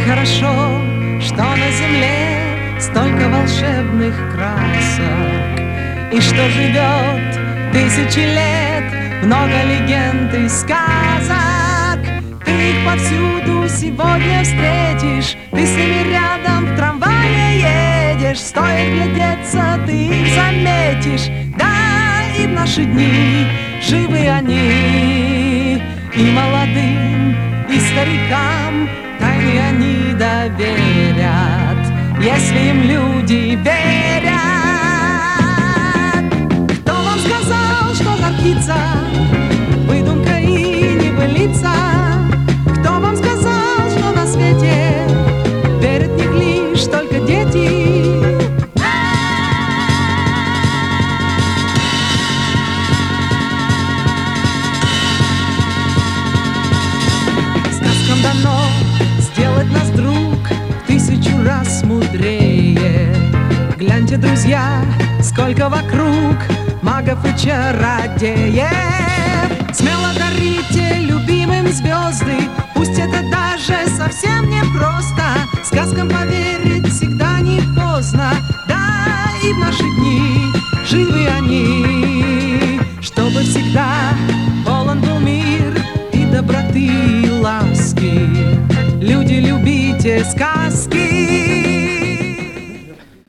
хорошо, что на земле столько волшебных красок, и что живет тысячи лет много легенд и сказок. Ты их повсюду сегодня встретишь, ты с ними рядом в трамвае едешь. Стоит глядеться, ты их заметишь. Да, и в наши дни живы они, и молодым, и старикам тайны они доверят, если им люди верят. Кто вам сказал, что гордиться выдумка и небылица? Кто вам сказал, что на свете верят в них лишь только дети? Сказкам дано сделать нас, друг, в 1000 раз мудрее. Гляньте, друзья, сколько вокруг магов и чародеев. Смело дарите любимым звезды, пусть это даже совсем не просто. Сказкам поверить